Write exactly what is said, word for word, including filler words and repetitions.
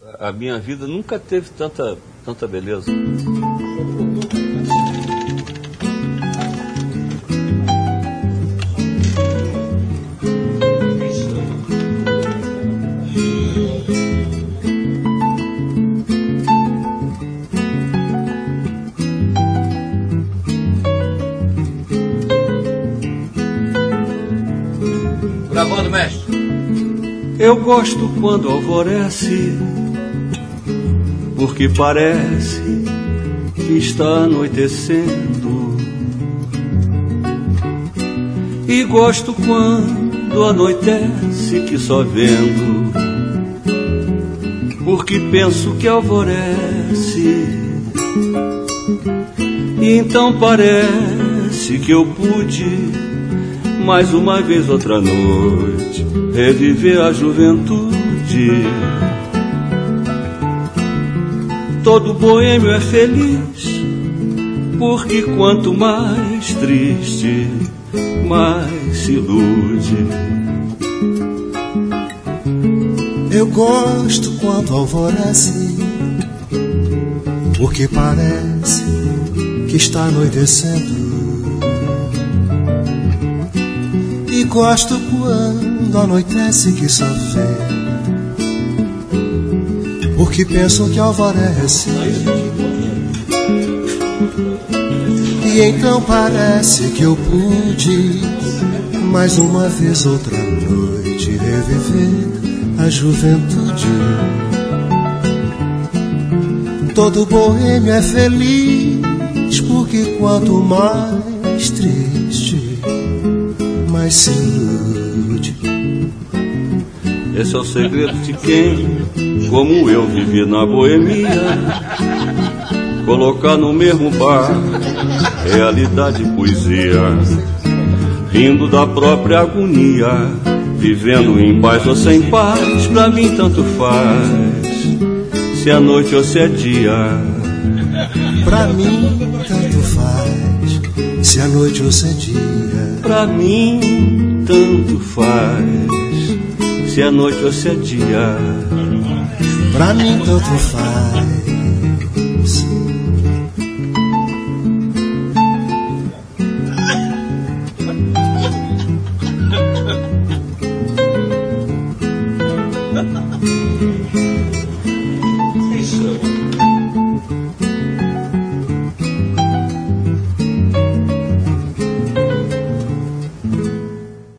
a minha vida nunca teve tanta, tanta beleza. Gravando, mestre. Eu gosto quando alvorece, porque parece que está anoitecendo. E gosto quando anoitece, que só vendo, porque penso que alvorece. E então parece que eu pude, mais uma vez outra noite, reviver a juventude. Todo boêmio é feliz, porque quanto mais triste, mais se ilude. Eu gosto quando alvorece, porque parece que está anoitecendo. E gosto quando anoitece, que só vê, porque penso que alvorece. E então parece que eu pude, mais uma vez outra noite, reviver a juventude. Todo boêmio é feliz, porque quanto mais triste, mais se ilude. Esse é o segredo de quem, como eu, vivi na boemia. Colocar no mesmo bar realidade e poesia, rindo da própria agonia, vivendo em paz ou sem paz, pra mim tanto faz, se é noite ou se é dia. Pra mim tanto faz, se é noite ou se é dia. Pra mim tanto faz, se é noite ou se é dia. Pra mim tanto faz,